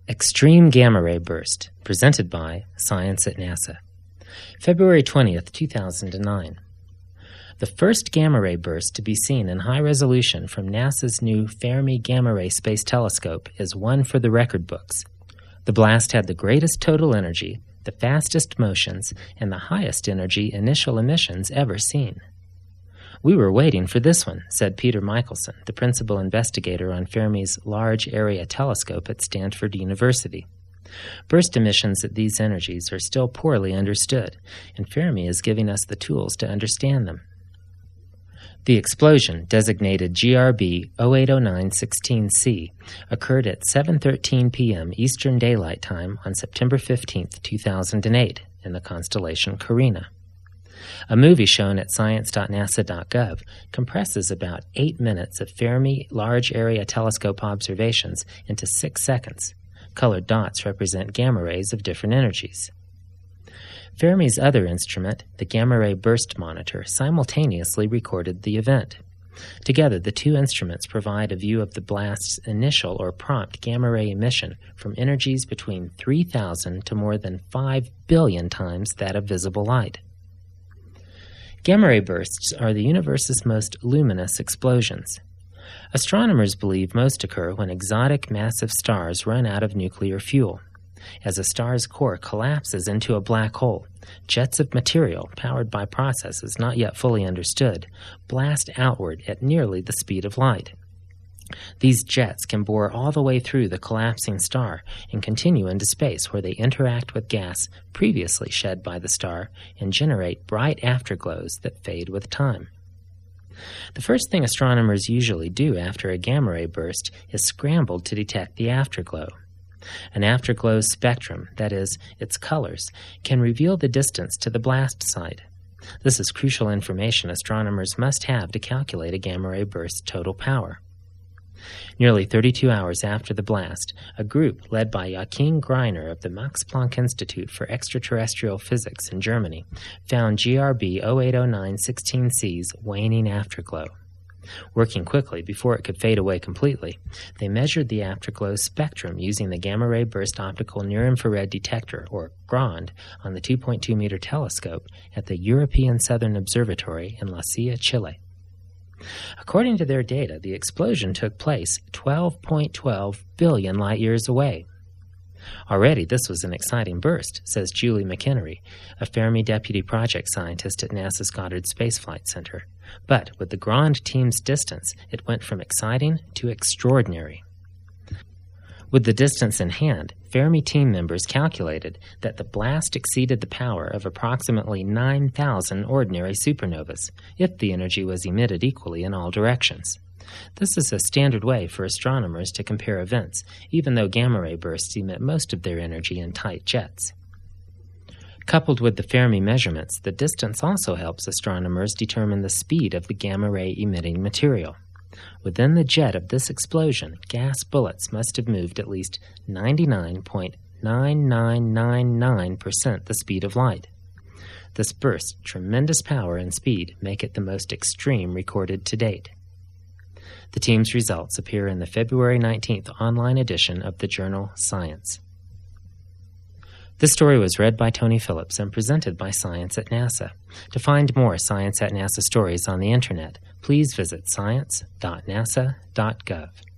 Extreme Gamma Ray Burst, presented by Science at NASA. February 20th, 2009. The first gamma ray burst to be seen in high resolution from NASA's new Fermi Gamma Ray Space Telescope is one for the record books. The blast had the greatest total energy, the fastest motions, and the highest energy initial emissions ever seen. "We were waiting for this one," said Peter Michelson, the principal investigator on Fermi's Large Area Telescope at Stanford University. Burst emissions at these energies are still poorly understood, and Fermi is giving us the tools to understand them. The explosion, designated GRB 080916C, occurred at 7:13 p.m. Eastern Daylight Time on September 15, 2008, in the constellation Carina. A movie shown at science.nasa.gov compresses about 8 minutes of Fermi Large Area Telescope observations into 6 seconds. Colored dots represent gamma rays of different energies. Fermi's other instrument, the Gamma Ray Burst Monitor, simultaneously recorded the event. Together, the two instruments provide a view of the blast's initial or prompt gamma ray emission from energies between 3,000 to more than 5 billion times that of visible light. Gamma ray bursts are the universe's most luminous explosions. Astronomers believe most occur when exotic massive stars run out of nuclear fuel. As a star's core collapses into a black hole, jets of material, powered by processes not yet fully understood, blast outward at nearly the speed of light. These jets can bore all the way through the collapsing star and continue into space, where they interact with gas previously shed by the star and generate bright afterglows that fade with time. The first thing astronomers usually do after a gamma ray burst is scramble to detect the afterglow. An afterglow's spectrum, that is, its colors, can reveal the distance to the blast site. This is crucial information astronomers must have to calculate a gamma ray burst's total power. Nearly 32 hours after the blast, a group led by Joachim Greiner of the Max Planck Institute for Extraterrestrial Physics in Germany found GRB 080916C's waning afterglow. Working quickly before it could fade away completely, they measured the afterglow spectrum using the Gamma Ray Burst Optical Near-Infrared Detector, or GROND, on the 2.2-meter telescope at the European Southern Observatory in La Silla, Chile. According to their data, the explosion took place 12.12 billion light-years away. Already, this was an exciting burst, says Julie McInnery, a Fermi deputy project scientist at NASA's Goddard Space Flight Center. But with the GROND team's distance, it went from exciting to extraordinary. With the distance in hand, Fermi team members calculated that the blast exceeded the power of approximately 9,000 ordinary supernovas, if the energy was emitted equally in all directions. This is a standard way for astronomers to compare events, even though gamma ray bursts emit most of their energy in tight jets. Coupled with the Fermi measurements, the distance also helps astronomers determine the speed of the gamma ray emitting material. Within the jet of this explosion, gas bullets must have moved at least 99.9999% the speed of light. This burst's tremendous power and speed make it the most extreme recorded to date. The team's results appear in the February 19th online edition of the journal Science. This story was read by Tony Phillips and presented by Science at NASA. To find more Science at NASA stories on the internet, please visit science.nasa.gov.